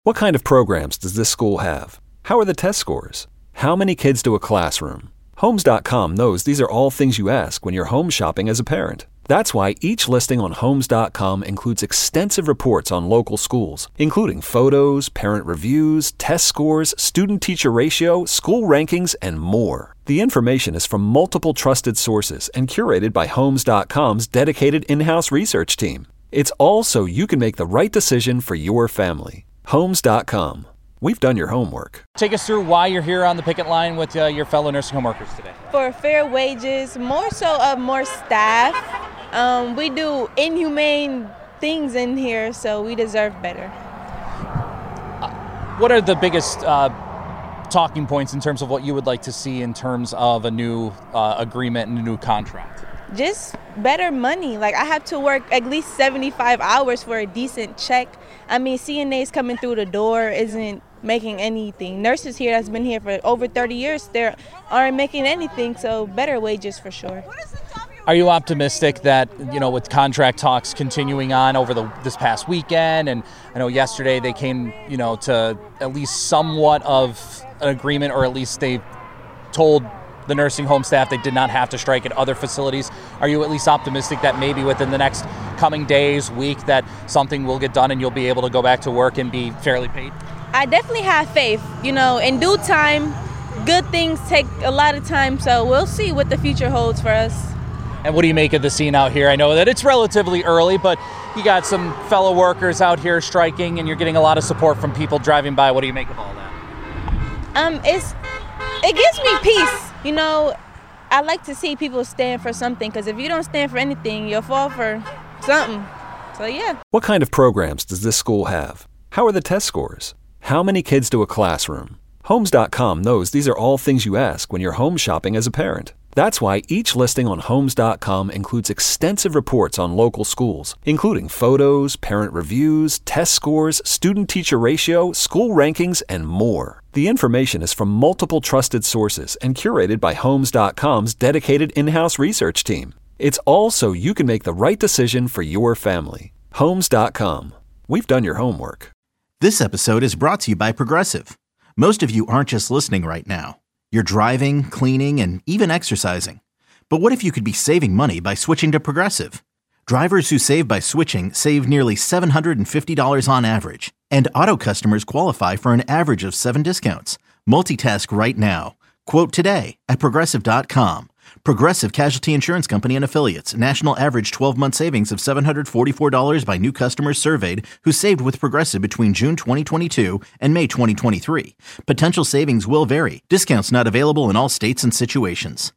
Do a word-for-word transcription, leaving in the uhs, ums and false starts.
What kind of programs does this school have? How are the test scores? How many kids do a classroom? Homes dot com knows these are all things you ask when you're home shopping as a parent. That's why each listing on Homes dot com includes extensive reports on local schools, including photos, parent reviews, test scores, student-teacher ratio, school rankings, and more. The information is from multiple trusted sources and curated by Homes dot com's dedicated in-house research team. It's all so you can make the right decision for your family. Homes dot com. We've done your homework. Take us through why you're here on the picket line with uh, your fellow nursing home workers today. For fair wages, more so of more staff. Um, we do inhumane things in here, so we deserve better. Uh, what are the biggest uh, talking points in terms of what you would like to see in terms of a new uh, agreement and a new contract? Just better money. Like, I have to work at least seventy-five hours for a decent check. I mean, C N As coming through the door isn't making anything. Nurses here that's been here for over thirty years, they aren't making anything, so better wages for sure. Are you optimistic that, you know, with contract talks continuing on over the this past weekend, and I know yesterday they came, you know, to at least somewhat of an agreement, or at least they told the nursing home staff they did not have to strike at other facilities. Are you at least optimistic that maybe within the next coming days, week, that something will get done and you'll be able to go back to work and be fairly paid? I definitely have faith. You know, in due time, good things take a lot of time, so we'll see what the future holds for us. And what do you make of the scene out here? I know that it's relatively early, but you got some fellow workers out here striking and you're getting a lot of support from people driving by. What do you make of all that? Um, it's it gives me peace. You know, I like to see people stand for something, because if you don't stand for anything, you'll fall for something. So, yeah. What kind of programs does this school have? How are the test scores? How many kids do a classroom? Homes dot com knows these are all things you ask when you're home shopping as a parent. That's why each listing on Homes dot com includes extensive reports on local schools, including photos, parent reviews, test scores, student-teacher ratio, school rankings, and more. The information is from multiple trusted sources and curated by Homes dot com's dedicated in-house research team. It's all so you can make the right decision for your family. Homes dot com. We've done your homework. This episode is brought to you by Progressive. Most of you aren't just listening right now. You're driving, cleaning, and even exercising. But what if you could be saving money by switching to Progressive? Drivers who save by switching save nearly seven hundred fifty dollars on average. And auto customers qualify for an average of seven discounts. Multitask right now. Quote today at Progressive dot com. Progressive Casualty Insurance Company and Affiliates. National average twelve-month savings of seven hundred forty-four dollars by new customers surveyed who saved with Progressive between June twenty twenty-two and May twenty twenty-three. Potential savings will vary. Discounts not available in all states and situations.